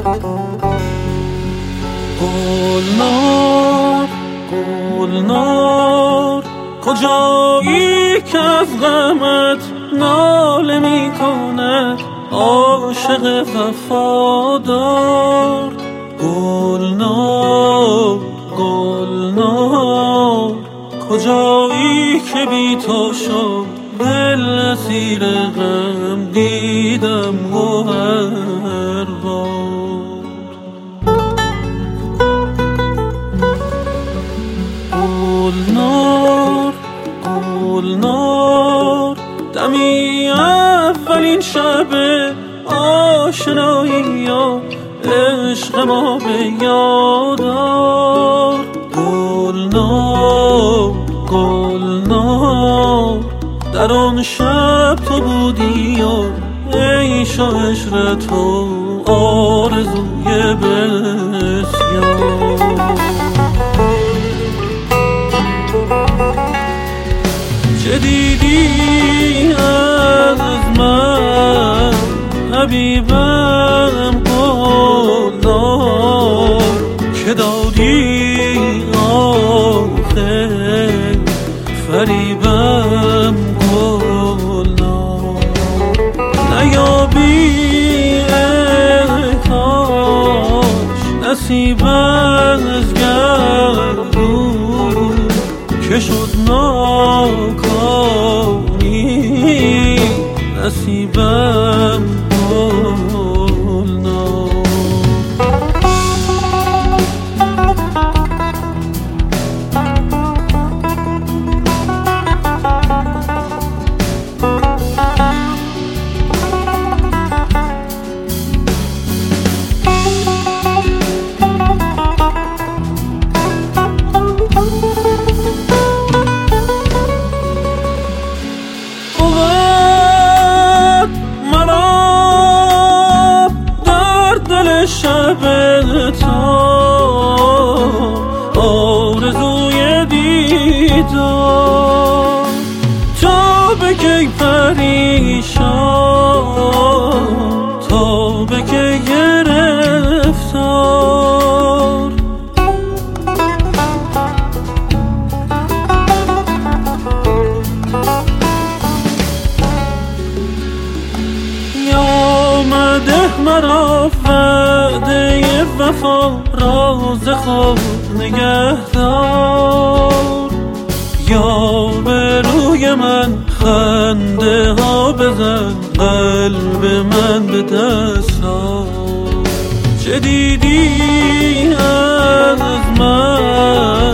گلنار گلنار کجایی که از غمت ناله می کند عاشق وفادار؟ گلنار گلنار کجایی که بی تو شد دل اسیر غم دیدم گوهر بار؟ گلنار گلنار دمی اولین شب آشنایی و عشق ما به یاد آر. گلنار گلنار در آن شب تو بودی و عیش و عشرت و آرزوی بسیار. چه دیدی از من حبیبم گلنار که دادی آخه فریبم گلنار؟ نیابی ای کاش نصیب از گردون که شد ناکامی نصیبم گلنار. شب تو آرزوی دیدار تو بکی پریشان تا بکی گرفتار. یا مده مرا وعده وفا راز خود نگهدار، یا به روی من خنده ها بزن قلب من به دست آر. چه دیدی از من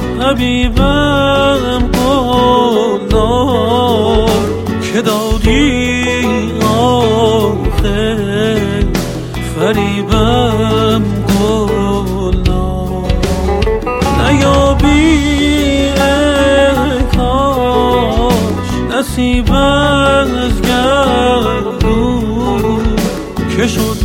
حبیبم گلنار که دادی آخه فریبم گلنار؟ نیابی ای کاش نصیب از گردون که شد